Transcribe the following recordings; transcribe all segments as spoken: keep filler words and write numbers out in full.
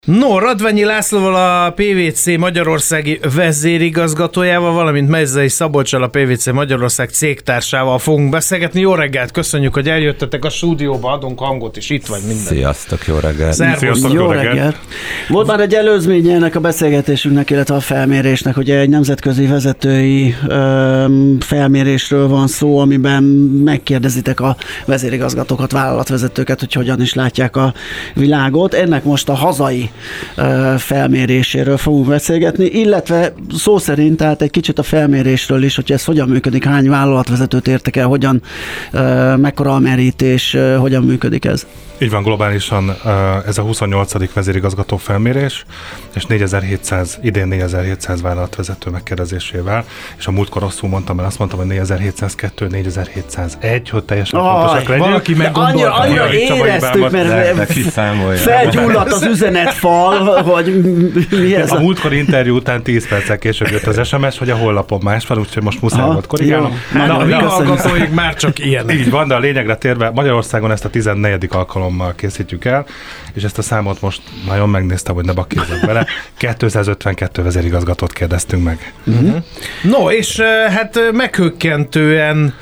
No, Radványi Lászlóval, a pé vé cé Magyarországi vezérigazgatójával, valamint Mezzei Szabolccsal, a pé vé cé Magyarország cégtársával fogunk beszélgetni. Jó reggelt, köszönjük, hogy eljöttetek a stúdióba, adunk hangot is, itt vagy minden. Sziasztok, jó reggelt. Sziasztok, jó reggelt. reggelt. Volt már egy előzménye ennek a beszélgetésünknek, illetve a felmérésnek, ugye egy nemzetközi vezetői ö, felmérésről van szó, amiben megkérdezitek a vezérigazgatókat, vállalatvezetőket, hogy hogyan is látják a világot. Ennek most a hazai felméréséről fogunk beszélgetni, illetve szó szerint, tehát egy kicsit a felmérésről is, hogy ez hogyan működik, hány vállalatvezetőt értek el, hogyan, mekkora a merítés, hogyan működik ez? Így van, globálisan ez a huszonnyolcadik vezérigazgató felmérés, és négyezer-hétszáz, idén négyezer-hétszáz vállalatvezető megkérdezésével, és a múltkor rosszul mondtam, mert azt mondtam, hogy négyezer-hétszázkettő, négyezer-hétszáz-egy, hogy teljesen oh, pontosak legyünk. Valaki meggondolta. Annyira, annyira éreztük, mert felgyulladt az üzenetfal, hogy mi ez a... A múltkor interjú után tíz perccel később jött az es em es, hogy a honlapon más van, úgyhogy most muszáj volt korrigálnom. Hát a mi hallgatóink már csak ilyenek. Így van, de a lényegre térve Magyarországon ezt a tizennegyedik alkalommal készítjük el, és ezt a számot most nagyon megnéztem, hogy ne bakkézzak bele. kétszázötvenkettő vezérigazgatót kérdeztünk meg. Uh-huh. No, és hát meghökkentően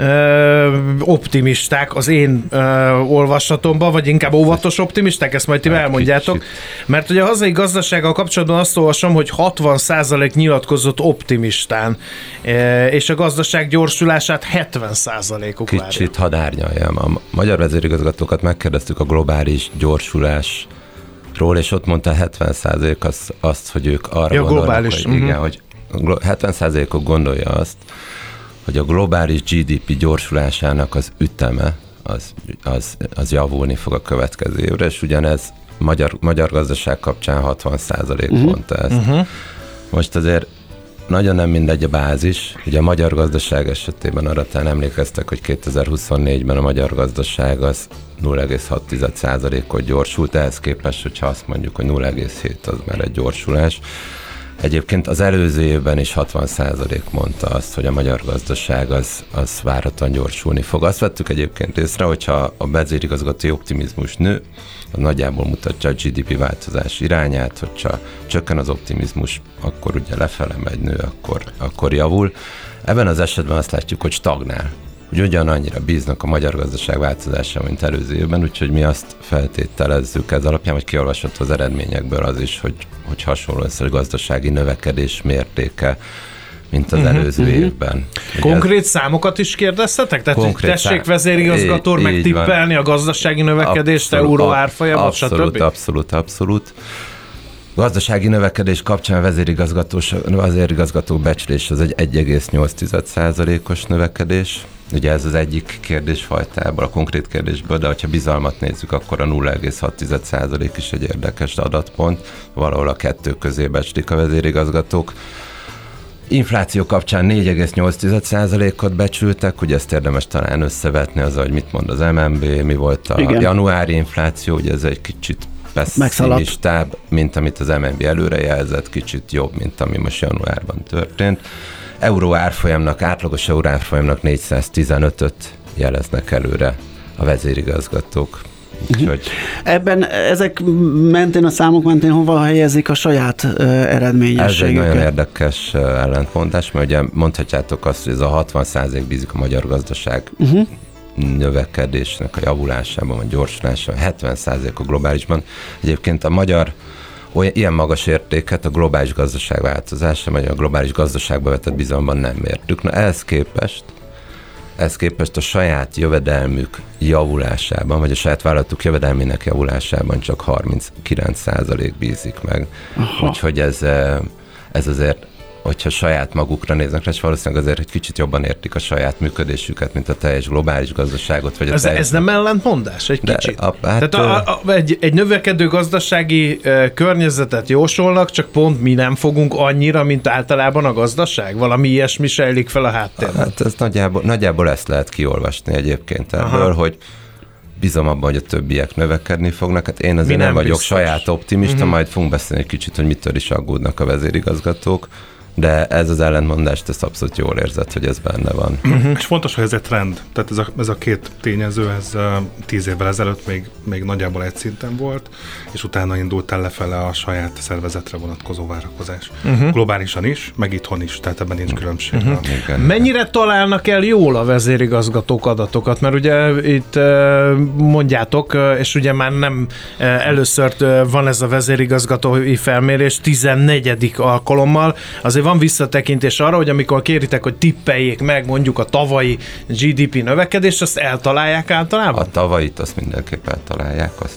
optimisták az én uh, olvasatomban, vagy inkább óvatos optimisták, ezt majd ti elmondjátok, mert ugye a hazai gazdasággal kapcsolatban azt olvasom, hogy hatvan százalék nyilatkozott optimistán, és a gazdaság gyorsulását hetven százalékuk várja. Kicsit hadd árnyaljam. A magyar vezérigazgatókat megkérdeztük a globális gyorsulásról, és ott mondta hetven százalék azt, azt, hogy ők arra ja, gondolnak, globális. hogy, igen, hogy hetven százalékok gondolja azt, hogy a globális gé dé pé gyorsulásának az üteme az, az, az javulni fog a következő évre, és ugyanez magyar, magyar gazdaság kapcsán hatvan százalék uh-huh. mondta ezt. Uh-huh. Most azért nagyon nem mindegy a bázis. Ugye a magyar gazdaság esetében arra talán emlékeztek, hogy kétezer-huszonnégyben a magyar gazdaság az nulla egész hat százalékot gyorsult, ehhez képest, hogyha azt mondjuk, hogy nulla egész hét az már egy gyorsulás. Egyébként az előző évben is hatvan százalék mondta azt, hogy a magyar gazdaság az, az várhatóan gyorsulni fog. Azt vettük egyébként észre, hogyha a vezérigazgatói optimizmus nő, az nagyjából mutatja a gé dé pé változás irányát, hogyha csökken az optimizmus, akkor ugye lefele megy, nő, akkor, akkor javul. Ebben az esetben azt látjuk, hogy stagnál. Úgy ugyanannyira bíznak a magyar gazdaság változásában, mint előző évben, úgyhogy mi azt feltételezzük ez alapján, hogy kiolvasható az eredményekből az is, hogy, hogy hasonló lesz a gazdasági növekedés mértéke, mint az uh-huh, előző uh-huh. évben. Konkrét ez... számokat is kérdeztetek? Tehát Konkrét tessék szám... vezérigazgató megtippelni a gazdasági növekedést, euró árfolyamot, abszolút, stb.? Abszolút, abszolút. Gazdasági növekedés kapcsán a vezérigazgató becslés az egy egy egész nyolc százalékos növekedés. Ugye ez az egyik kérdésfajtából, a konkrét kérdésből, de ha bizalmat nézzük, akkor a nulla egész hat százalék is egy érdekes adatpont. Valahol a kettő közé becslik a vezérigazgatók. Infláció kapcsán négy egész nyolc százalékot becsültek, ugye ezt érdemes talán összevetni azzal, hogy mit mond az em en bé, mi volt a Igen. januári infláció, ugye ez egy kicsit pessimistább, mint amit az em en bé előrejelzett, kicsit jobb, mint ami most januárban történt. Euró árfolyamnak, átlagos euró árfolyamnak négyszáztizenötöt jeleznek előre a vezérigazgatók. Úgyhogy... Ebben ezek mentén, a számok mentén hova helyezik a saját uh, eredményességüket? Ez egy nagyon érdekes uh, ellentmondás, mert ugye mondhatjátok azt, hogy ez a hatvan százalék bízik a magyar gazdaság uh-huh. növekedésnek a javulásában, vagy gyorsulásában, hetven százalék a globálisban. Egyébként a magyar olyan, ilyen magas értéket a globális gazdaság változása, vagy a globális gazdaságba vetett bizalomban nem mértük. Na ehhez képest, ehhez képest a saját jövedelmük javulásában, vagy a saját vállalatuk jövedelmének javulásában csak harminckilenc százalék bízik meg. Aha. Úgyhogy ez, ez azért, hogyha saját magukra néznek rá, és valószínűleg azért egy kicsit jobban értik a saját működésüket, mint a teljes globális gazdaságot. Vagy a ez, teljes... ez nem ellentmondás egy De kicsit? A, hát Tehát a, a, egy, egy növekedő gazdasági e, környezetet jósolnak, csak pont mi nem fogunk annyira, mint általában a gazdaság? Valami ilyesmi sejlik fel a háttérben? Hát ez nagyjából, nagyjából ezt lehet kiolvasni egyébként ebből, Aha. hogy bízom abban, hogy a többiek növekedni fognak. Hát én azért nem, nem vagyok biztos. saját optimista, uh-huh. majd fogunk beszélni egy kicsit, hogy mitől is aggódnak a vezérigazgatók. de ez az ellentmondást, ezt abszolút jól érzed, hogy ez benne van. Uh-huh. És fontos, hogy ez egy trend. Tehát ez a, ez a két tényező, ez uh, tíz évvel ezelőtt még, még nagyjából egy szinten volt, és utána indult el lefele a saját szervezetre vonatkozó várakozás. Uh-huh. Globálisan is, meg itthon is, tehát ebben nincs különbség. Uh-huh. Mennyire találnak el jól a vezérigazgatók adatokat? Mert ugye itt uh, mondjátok, uh, és ugye már nem uh, először uh, van ez a vezérigazgatói felmérés, tizennegyedik alkalommal, azért van visszatekintés arra, hogy amikor kéritek, hogy tippeljék meg mondjuk a tavalyi gé dé pé növekedést, azt eltalálják általában? A tavalyit azt mindenképp eltalálják. Azt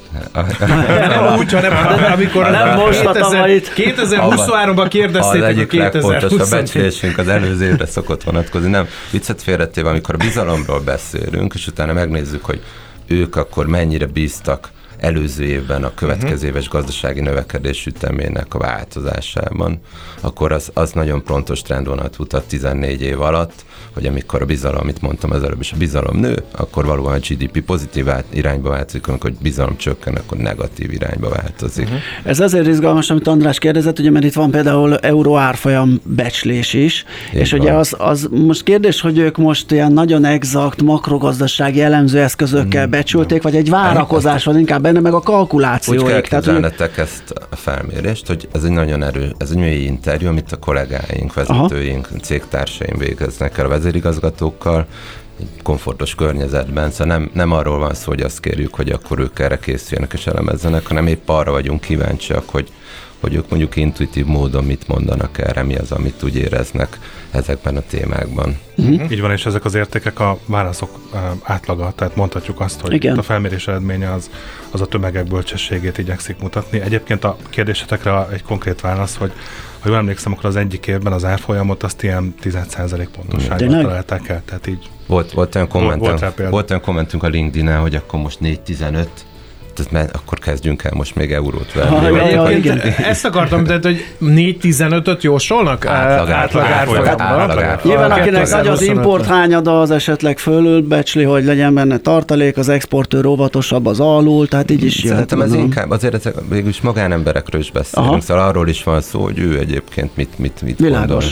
nem úgy, hanem amikor nem most a tavalyit. kétezer-huszonháromban kérdeztétek az egyik a kétezer-huszonnégy. legfontosabb becslésünk az előző évre szokott vonatkozni. Nem, viccet félretéve, amikor bizalomról beszélünk, és utána megnézzük, hogy ők akkor mennyire bíztak előző évben a következő éves gazdasági növekedés ütemének a változásában, akkor az, az nagyon pontos trendvonalat mutat tizennégy év alatt, hogy amikor a bizalom, amit mondtam az előbb is, a bizalom nő, akkor valóban a gé dé pé pozitív irányba változik, amikor a bizalom csökken, akkor negatív irányba változik. Uh-huh. Ez azért izgalmas, amit András kérdezett, ugye, mert itt van például euró árfolyam becslés is, Én és van. ugye az, az most kérdés, hogy ők most ilyen nagyon exakt makrogazdasági elemző eszközökkel becsülték, vagy egy várakozás van inkább benne, meg a kalkulációik. Úgy kell képzelnetek ezt a felmérést, hogy ez egy nagyon erő, ez egy mély interjú, amit a kollégáink, vezetőink, Aha. cégtársaim végeznek el a vezérigazgatókkal, egy komfortos környezetben, szóval nem, nem arról van szó, hogy azt kérjük, hogy akkor ők erre készüljenek és elemezzenek, hanem épp arra vagyunk kíváncsiak, hogy, hogy ők mondjuk intuitív módon mit mondanak erre, mi az, amit úgy éreznek ezekben a témákban. Uh-huh. Így van, és ezek az értékek a válaszok uh, átlaga, tehát mondhatjuk azt, hogy Igen. a felmérés eredménye az, az a tömegek bölcsességét igyekszik mutatni. Egyébként a kérdésetekre egy konkrét válasz, hogy ha jól emlékszem, akkor az egyik évben az árfolyamot azt ilyen tíz százalék pontosságban találták el, tehát így. Volt, volt, olyan kommentünk, volt, volt olyan kommentünk a LinkedIn-en, hogy akkor most négy tizenöt, tehát akkor kezdjünk el most még eurót venni. Ha, ja, ja, ezt akartam, tehát, hogy négy tizenötöt jósolnak? Átlag, átlag, átlag, átlag, átlag. Nyilván akinek nagy az import hányada, az esetleg fölülbecsli, hogy legyen benne tartalék, az exportőr óvatosabb, az alul, tehát így is jöhet. Szerintem ez inkább, azért ezek, végülis magánemberekről is beszélünk, Aha. szóval arról is van szó, hogy ő egyébként mit, mit, mit gondol.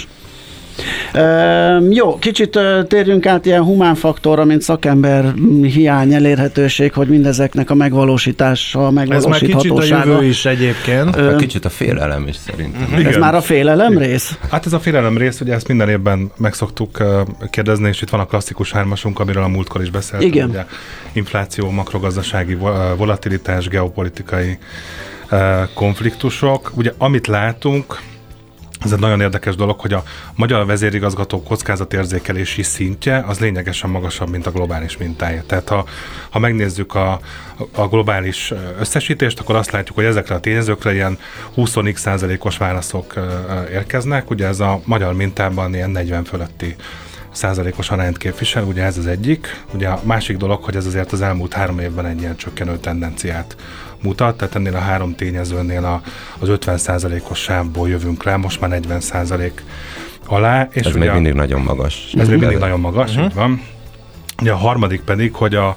Uh, jó, kicsit uh, térjünk át ilyen humán faktorra, mint szakember hiány, elérhetőség, hogy mindezeknek a megvalósítása, megvalósíthatósága. Ez már kicsit a jövő is egyébként. Uh, kicsit a félelem is szerintem. Uh, ez már a félelem rész? Hát ez a félelem rész, ugye ezt minden évben meg szoktuk uh, kérdezni, és itt van a klasszikus hármasunk, amiről a múltkor is beszéltünk. Igen. Ugye, infláció, makrogazdasági volatilitás, geopolitikai uh, konfliktusok. Ugye amit látunk, ez egy nagyon érdekes dolog, hogy a magyar vezérigazgató kockázatérzékelési szintje az lényegesen magasabb, mint a globális mintája. Tehát ha, ha megnézzük a, a globális összesítést, akkor azt látjuk, hogy ezekre a tényezőkre ilyen húsz százalékos válaszok érkeznek. Ugye ez a magyar mintában ilyen negyven fölötti százalékos arányt képvisel, ugye ez az egyik. Ugye a másik dolog, hogy ez azért az elmúlt három évben egy ilyen csökkenő tendenciát mutat, tehát ennél a három tényezőnél a, az ötven százalékos sávból jövünk rá, most már negyven százalék alá. És ez ugye még mindig nagyon magas. Ez még mindig nagyon magas, uh-huh. így van. Ugye a harmadik pedig, hogy a,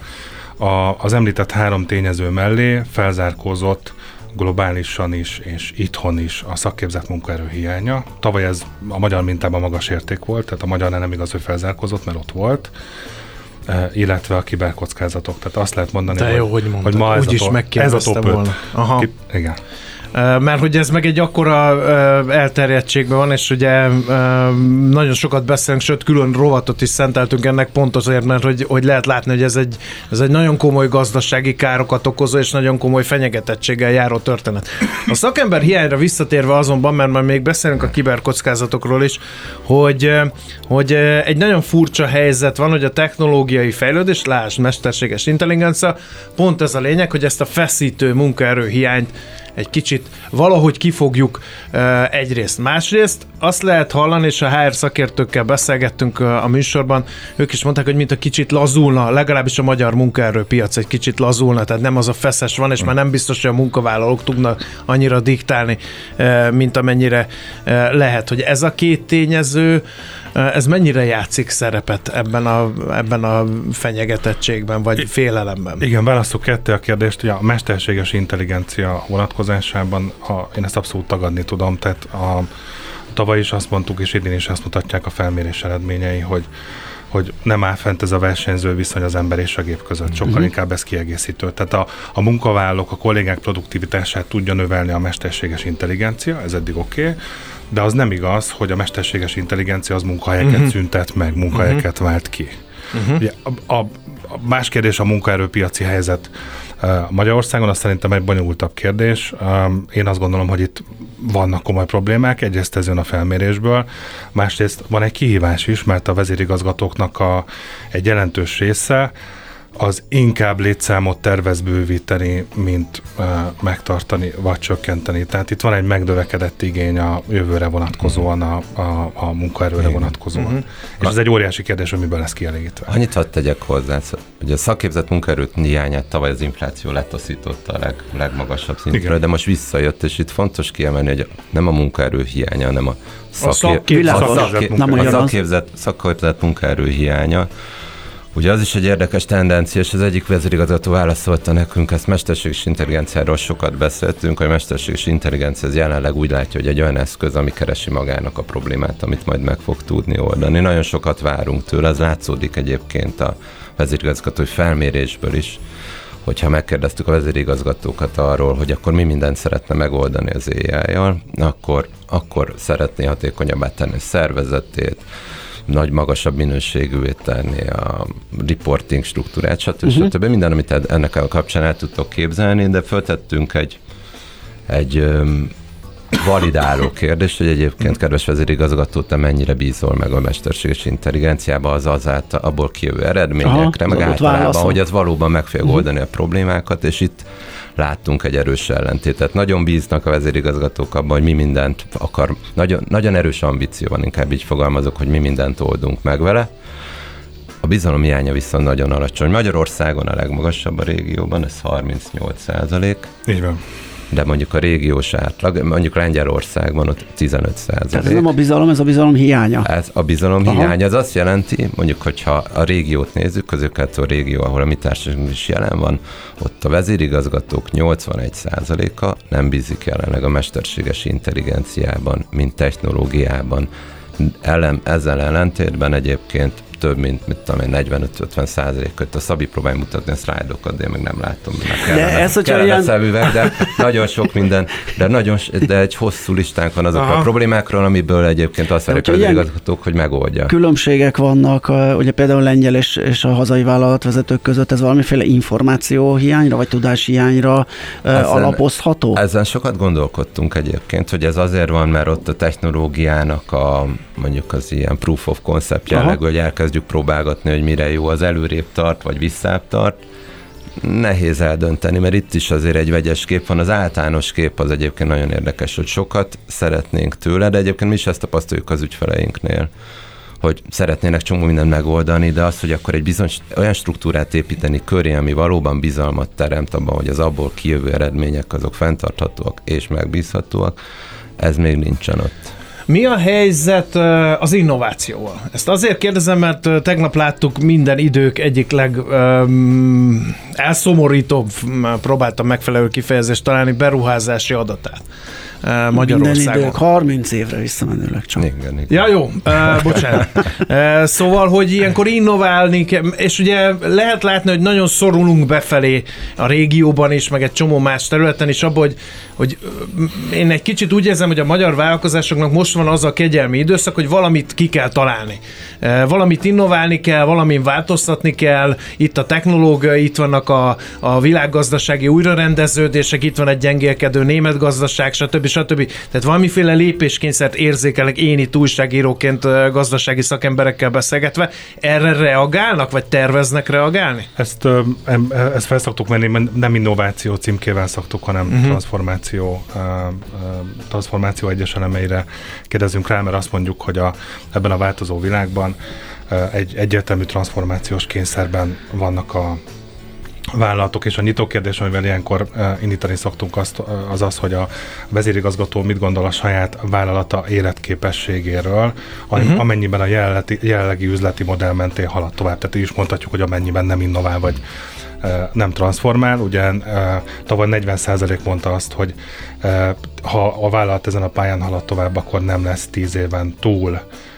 a, az említett három tényező mellé felzárkózott globálisan is és itthon is a szakképzett munkaerő hiánya. Tavaly ez a magyar mintában magas érték volt, tehát a magyarnál nem igaz, hogy felzárkózott, mert ott volt, illetve a kiberkockázatok. Tehát azt lehet mondani, De jó, hogy, hogy, hogy ma ez, úgy a, is ez a top öt. Aha. Ki, igen. Mert hogy ez meg egy akkora elterjedtségben van, és ugye nagyon sokat beszélünk, sőt külön rovatot is szenteltünk ennek pont azért, mert hogy, hogy lehet látni, hogy ez egy, ez egy nagyon komoly gazdasági károkat okozó, és nagyon komoly fenyegetettséggel járó történet. A szakember hiányra visszatérve azonban, mert már még beszélünk a kiberkockázatokról is, hogy, hogy egy nagyon furcsa helyzet van, hogy a technológiai fejlődés, lásd, mesterséges intelligencia, pont ez a lényeg, hogy ezt a feszítő munkaerő hiányt egy kicsit valahogy kifogjuk uh, egyrészt. Másrészt azt lehet hallani, és a há er szakértőkkel beszélgettünk uh, a műsorban, ők is mondták, hogy mint a kicsit lazulna, legalábbis a magyar munkaerőpiac egy kicsit lazulna, tehát nem az a feszes van, és mm. már nem biztos, hogy a munkavállalók tudnak annyira diktálni, uh, mint amennyire uh, lehet. Hogy ez a két tényező, uh, ez mennyire játszik szerepet ebben a, ebben a fenyegetettségben, vagy I- félelemben? Igen, válaszol kettő a kérdést, hogy a mesterséges intelligencia vonatkozásában a, én ezt abszolút tagadni tudom, tehát a tavaly is azt mondtuk, és idén is azt mutatják a felmérés eredményei, hogy hogy nem áll fent ez a versenyző viszony az ember és a gép között. Sokkal uh-huh. inkább ez kiegészítő. Tehát a, a munkavállalók, a kollégák produktivitását tudja növelni a mesterséges intelligencia, ez eddig oké, okay, de az nem igaz, hogy a mesterséges intelligencia az munkahelyeket uh-huh. szüntet meg, munkahelyeket uh-huh. vált ki. Uh-huh. Ugye, a, a, a más kérdés a munkaerőpiaci helyzet Magyarországon, az szerintem egy bonyolultabb kérdés. Én azt gondolom, hogy itt vannak komoly problémák, egyrészt ez jön a felmérésből, másrészt van egy kihívás is, mert a vezérigazgatóknak a, egy jelentős része az inkább létszámot tervez bővíteni, mint uh, megtartani vagy csökkenteni. Tehát itt van egy megnövekedett igény a jövőre vonatkozóan, a, a, a munkaerőre Igen. vonatkozóan. Uh-huh. És ez egy óriási kérdés, hogy miből lesz kielégítve. Annyit hadd tegyek hozzá, hogy a szakképzett munkaerőt hiányát tavaly az infláció letaszította a leg, legmagasabb szintről, Igen. de most visszajött, és itt fontos kiemelni, hogy nem a munkaerő hiánya, hanem a, szakkép, a, szakkép, a, szakkép, a szakképzett, szakképzett munkaerő hiánya. Ugye az is egy érdekes tendencia, és az egyik vezérigazgató válaszolta nekünk, ezt mesterséges intelligenciáról sokat beszéltünk, hogy a mesterséges intelligencia az jelenleg úgy látja, hogy egy olyan eszköz, ami keresi magának a problémát, amit majd meg fog tudni oldani. Nagyon sokat várunk tőle, az látszódik egyébként a vezérigazgatói felmérésből is, hogyha megkérdeztük a vezérigazgatókat arról, hogy akkor mi mindent szeretne megoldani az á í-jal, akkor, akkor szeretné hatékonyabbá tenni a szervezetét, nagy, magasabb minőségűvé tenni a reporting struktúrát, stb. Uh-huh. stb. Minden, amit ennek a kapcsán el tudtok képzelni, de föltettünk egy, egy um, validáló kérdést, hogy egyébként, kedves vezérigazgató, te mennyire bízol meg a mesterséges intelligenciába, az azáltal abból kijövő eredményekre, Aha, meg általában, válaszol. hogy az valóban meg fogja uh-huh. oldani a problémákat, és itt láttunk egy erős ellentétet. Nagyon bíznak a vezérigazgatók abban, hogy mi mindent akar, nagyon, nagyon erős ambíció van, inkább így fogalmazok, hogy mi mindent oldunk meg vele. A bizalom hiánya viszont nagyon alacsony. Magyarországon a legmagasabb a régióban, ez harmincnyolc százalék. Így van. De mondjuk a régiós átlag, mondjuk Lengyelországban ott tizenöt százalék. Tehát ez nem a bizalom, ez a bizalom hiánya. Ez a bizalom Aha. hiánya, az azt jelenti, mondjuk, hogyha a régiót nézzük, közép-keletű régió, ahol a mi társaságunk is jelen van, ott a vezérigazgatók nyolcvanegy százaléka nem bízik jelenleg a mesterséges intelligenciában, mint technológiában. Ellen, ezzel ellentétben egyébként több, mint mit tudom én, negyvenöt-ötven százalékot. A Szabi próbálja mutatni a szlájdokat, de én meg nem látom. Kellene, de ez, kellene ilyen... szemüveg, de nagyon sok minden, de, nagyon, de egy hosszú listánk van azokról a problémákról, amiből egyébként azt várjuk az igazgatók, hogy megoldja. Különbségek vannak, ugye például lengyel és, és a hazai vállalatvezetők között, ez valamiféle információhiányra, vagy tudáshiányra ezen, alapozható? Ezen sokat gondolkodtunk egyébként, hogy ez azért van, mert ott a technológiának a mondjuk az ilyen proof of concept jellegű, hogy elkezdjük próbálgatni, hogy mire jó, az előrébb tart, vagy visszább tart. Nehéz eldönteni, mert itt is azért egy vegyes kép van. Az általános kép az egyébként nagyon érdekes, hogy sokat szeretnénk tőle, de egyébként mi is ezt tapasztaljuk az ügyfeleinknél, hogy szeretnének csomó mindent megoldani, de az, hogy akkor egy bizonyos olyan struktúrát építeni köré, ami valóban bizalmat teremt abban, hogy az abból kijövő eredmények azok fenntarthatóak és megbízhatóak, ez még nincsen ott. Mi a helyzet az innovációval? Ezt azért kérdezem, mert tegnap láttuk minden idők egyik leg um, elszomorítóbb, próbáltam megfelelő kifejezést találni, beruházási adatát. Magyarországon. Minden idők harminc évre visszamenőleg csak. Igen, igen. Ja, jó, uh, bocsánat. Uh, szóval, hogy ilyenkor innoválni kell, és ugye lehet látni, hogy nagyon szorulunk befelé a régióban is, meg egy csomó más területen is abban, hogy, hogy én egy kicsit úgy érzem, hogy a magyar vállalkozásoknak most van az a kegyelmi időszak, hogy valamit ki kell találni. Uh, valamit innoválni kell, valamin változtatni kell, itt a technológia, itt vannak a, a világgazdasági újrarendeződések, itt van egy gyengélkedő német gazdaság, stb. stb. Tehát valamiféle lépéskényszert érzékelek én itt újságíróként gazdasági szakemberekkel beszélgetve. Erre reagálnak, vagy terveznek reagálni? Ezt, ezt fel szoktuk menni, nem innováció címkével szoktuk, hanem uh-huh. transformáció, transformáció egyes elemeire kérdezünk rá, mert azt mondjuk, hogy a, ebben a változó világban egy egyértelmű transformációs kényszerben vannak a vállalatok, és a nyitó kérdés, amivel ilyenkor uh, indítani szoktunk, azt, uh, az az, hogy a vezérigazgató mit gondol a saját vállalata életképességéről, uh-huh. amennyiben a jelenlegi, jelenlegi üzleti modell mentén halad tovább. Tehát is mondhatjuk, hogy amennyiben nem innovál, vagy nem transformál. Ugye tavaly negyven százalék mondta azt, hogy ha a vállalat ezen a pályán halad tovább, akkor nem lesz tíz éven túl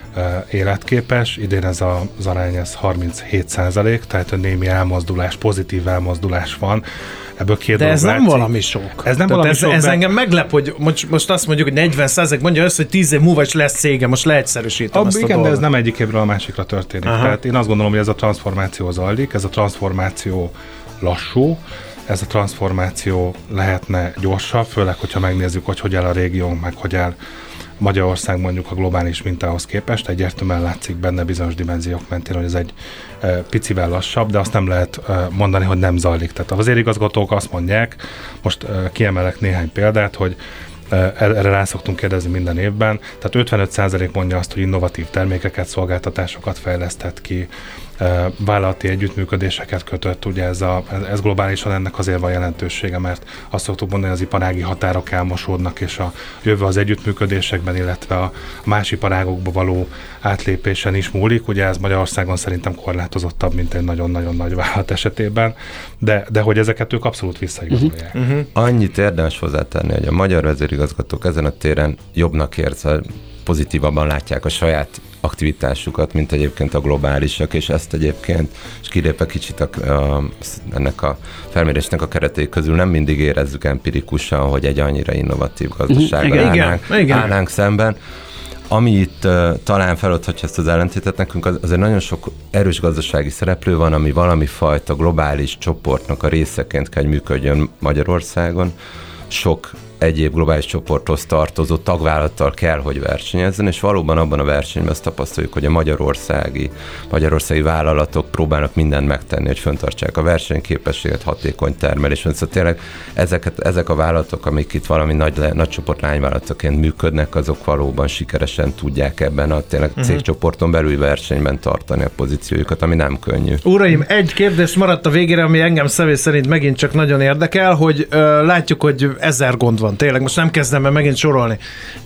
életképes. Idén ez az arány ez harminchét százalék, tehát a némi elmozdulás, pozitív elmozdulás van. Ebből két De ez nem látszik. valami sok. Ez nem valami ez, sok, ez de... engem meglep, hogy most, most azt mondjuk, hogy negyven százalék mondja össze, hogy tíz év múlva is lesz cége, most leegyszerűsítem Ab, ezt a igen, dolgot. de ez nem egyik évről a másikra történik. Aha. Tehát én azt gondolom, hogy ez a transformáció zajlik, ez a transformáció lassú, ez a transformáció lehetne gyorsabb, főleg, hogyha megnézzük, hogy hogy áll a régiónk, meg hogy áll Magyarország mondjuk a globális mintához képest. Egyértelműen látszik benne bizonyos dimenziók mentén, hogy ez egy e, picivel lassabb, de azt nem lehet e, mondani, hogy nem zajlik. Tehát a vezérigazgatók azt mondják, most e, kiemelek néhány példát, hogy e, erre rá szoktunk kérdezni minden évben, tehát ötvenöt százalék mondja azt, hogy innovatív termékeket, szolgáltatásokat fejlesztett ki, vállalati együttműködéseket kötött, ugye ez, a, ez globálisan ennek azért van jelentősége, mert azt szoktuk mondani, hogy az iparági határok elmosódnak, és a jövő az együttműködésekben, illetve a más iparágokba való átlépésen is múlik. Ugye ez Magyarországon szerintem korlátozottabb, mint egy nagyon-nagyon nagy vállalat esetében, de, de hogy ezeket ők abszolút visszaigazolják. Uh-huh. Uh-huh. Annyit érdemes hozzátenni, hogy a magyar vezérigazgatók ezen a téren jobbnak érzel, pozitívabban látják a saját aktivitásukat, mint egyébként a globálisak, és ezt egyébként, és kilépve kicsit a, a, ennek a felmérésnek a keretei közül nem mindig érezzük empirikusan, hogy egy annyira innovatív gazdasággal uh-huh. állnánk, igen, állnánk szemben. Ami itt uh, talán feladhatja ezt az ellentétet nekünk, az, azért nagyon sok erős gazdasági szereplő van, ami valami fajta globális csoportnak a részeként kell működjön Magyarországon. Sok egyéb globális csoporthoz tartozó tagvállalattal kell, hogy versenyezzen, és valóban abban a versenyben azt tapasztaljuk, hogy a magyarországi, magyarországi vállalatok próbálnak mindent megtenni, hogy fenntartsák a versenyképességet, hatékony termelés. Szóval tényleg ezeket, ezek a vállalatok, amik itt valami nagy, nagy csoport lányvállalatoként működnek, azok valóban sikeresen tudják ebben a tényleg uh-huh. cégcsoporton belüli versenyben tartani a pozíciójukat, ami nem könnyű. Uraim, egy kérdés maradt a végére, ami engem személy szerint megint csak nagyon érdekel, hogy ö, látjuk, hogy ezer gond van. Tényleg, most nem kezdem el megint sorolni.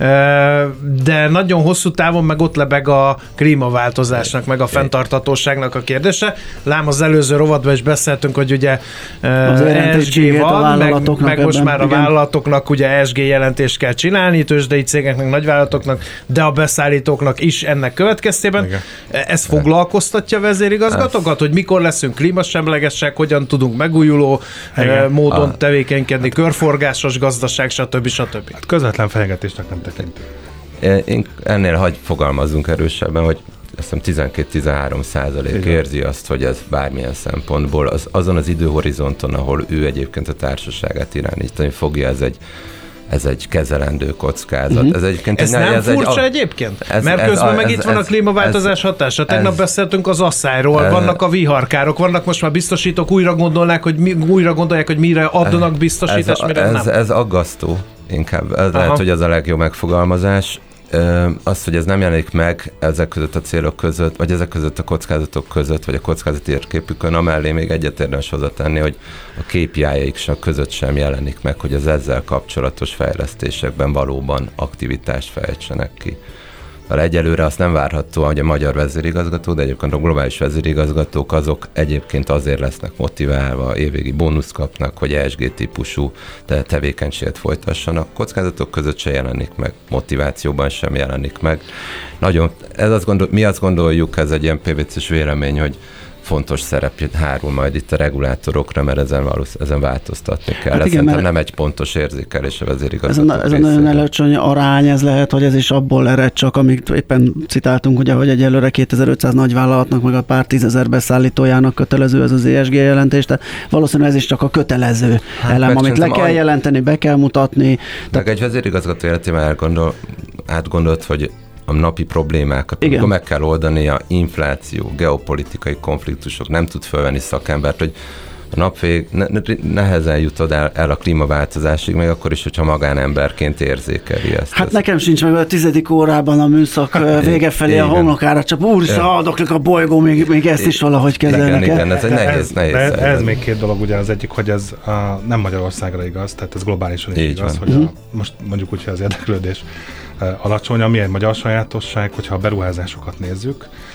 De nagyon hosszú távon meg ott lebeg a klímaváltozásnak, meg a fenntarthatóságnak a kérdése. Lám az előző rovatban is beszéltünk, hogy ugye E S G van, meg, meg most már a igen. vállalatoknak ugye E S G jelentést kell csinálni, tőzsdei cégeknek, nagyvállalatoknak, de a beszállítóknak is ennek következtében. Igen. Ez foglalkoztatja a vezérigazgatókat, hogy mikor leszünk klímasemlegesek, hogyan tudunk megújuló igen. módon tevékenykedni, körforgásos gazdaság, stb. stb. Hát közvetlen fenyegetésnek nem tekintünk. Én ennél hagy fogalmazzunk erősebben, hogy azt hiszem tizenkét-tizenhárom százalék érzi azt, hogy ez bármilyen szempontból az, azon az időhorizonton, ahol ő egyébként a társaságát irányítani fogja, ez egy ez egy kezelendő kockázat. Uh-huh. Ez, egyébként ez egy, nem ez furcsa egy, egyébként? Ez, Mert közben ez, meg ez, itt van ez, a klímaváltozás ez, hatása. Tegnap ez, beszéltünk az asszályról, ez, vannak a viharkárok, vannak most már biztosítók, újra gondolnák, hogy mi, újra gondolják, hogy mire adnak biztosítást, mire ez, nem. Ez aggasztó inkább. Ez lehet, hogy az a legjobb megfogalmazás. Az, hogy ez nem jelenik meg ezek között a célok között, vagy ezek között a kockázatok között, vagy a kockázati értékükön, amellé még egyet érdemes hozzátenni, hogy a ká pé í-jaik között sem jelenik meg, hogy az ezzel kapcsolatos fejlesztésekben valóban aktivitást fejtsenek ki. Szóval egyelőre azt nem várható, hogy a magyar vezérigazgató, de egyébként a globális vezérigazgatók azok egyébként azért lesznek motiválva, évvégi bónusz kapnak, hogy E S G típusú te- tevékenységet folytassanak. Kockázatok között se jelenik meg, motivációban sem jelenik meg. Nagyon, ez azt gondol, mi azt gondoljuk, ez egy ilyen pé vé cés vélemény, hogy fontos szerep hárul majd itt a regulátorokra, mert ezen, valósz, ezen változtatni kell. Hát igen, nem egy pontos érzékelés a vezérigazgatók Ez a, ez a nagyon alacsony arány, ez lehet, hogy ez is abból ered csak, amit éppen citáltunk, ugye, hogy egyelőre kétezer-ötszáz nagyvállalatnak, meg a pár tízezer beszállítójának kötelező ez az E S G jelentés, tehát valószínűleg ez is csak a kötelező hát elem, amit le kell jelenteni, be kell mutatni. Meg tehát... egy vezérigazgató életében elgondol, átgondolt, hogy a napi problémákat, amikor meg kell oldani a infláció, geopolitikai konfliktusok, nem tud fölvenni szakembert, hogy a nap vég ne, nehezen jutod el, el a klímaváltozásig, még akkor is, hogyha magánemberként érzékeli ezt. Hát ezt. Nekem sincs meg a tizedik órában a műszak vége felé a homlokára, csak úristen, adoklik a bolygó, még, még ezt is valahogy kezelnek. Igen, igen, ez egy nehéz, ez, nehéz ez, ez még két dolog, ugye az egyik, hogy ez a, nem Magyarországra igaz, tehát ez globálisan is így igaz, van. Hogy uh-huh. a, most mondjuk úgy, hogy az érdeklődés alacsony, ami egy magyar sajátosság, hogyha a beruházásokat nézzük, a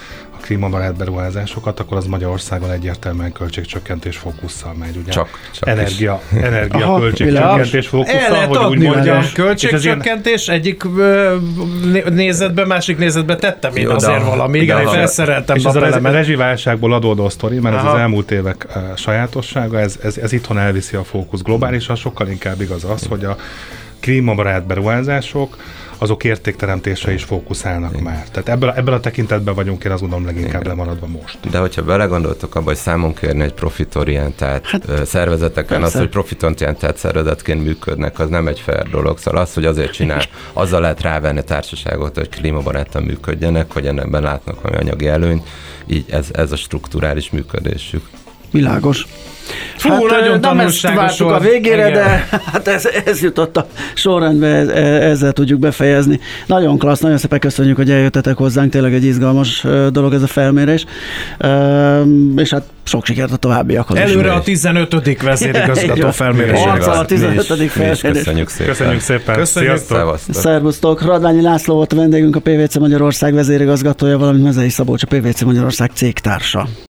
klímabarát beruházásokat, akkor az Magyarországon egyértelműen költségcsökkentés fókusszal megy. Ugye? Csak, csak energia, energia Aha, költségcsökkentés El fókusszal, lehet hogy úgy adni, mondjam. hogy költségcsökkentés egyik ö, né- nézetben, másik nézetben tettem én Jó, de azért a- valamit, igen, de a- felszereltem És ez a napelemet. rezsiválságból adódó sztori, mert Aha. ez az elmúlt évek uh, sajátossága, ez, ez, ez itthon elviszi a fókusz. Globálisan sokkal inkább igaz az, hogy a klímabarát beruházások azok értékteremtésre is fókuszálnak már. Tehát ebből, ebből a tekintetben vagyunk, én azt gondolom leginkább Igen. lemaradva most. De hogyha belegondoltok abba, hogy számon kérni egy profitorientált hát, szervezeteken, persze. az, hogy profitorientált szervezetként működnek, az nem egy fair dolog. Szóval az, hogy azért csinál, azzal lehet rávenni a társaságot, hogy klímabarátan működjenek, hogy ennekben látnak valami anyagi előnyt, így ez, ez a strukturális működésük. Világos. Fú, hát, nagyon nem ezt tanulságos vártuk a volt. végére, Igen. de hát ez, ez jutott a sorrendbe, ez- ezzel tudjuk befejezni. Nagyon klassz, nagyon szépen köszönjük, hogy eljöttetek hozzánk, tényleg egy izgalmas ö, dolog ez a felmérés, Ö, és hát sok sikert a továbbiakhoz. is. Előre a tizenötödik vezérigazgató felmérés. Arccal a tizenötödik Mi is- mi is felmérés. Köszönjük szépen. Köszönjük szépen! Köszönjük. Sziasztok! Szevasztok. Szervusztok! Radványi László volt a vendégünk, a pé vé cé Magyarország vezérigazgatója, valamint Mezei Szabolcs, a pé vé cé Magyarország cégtársa.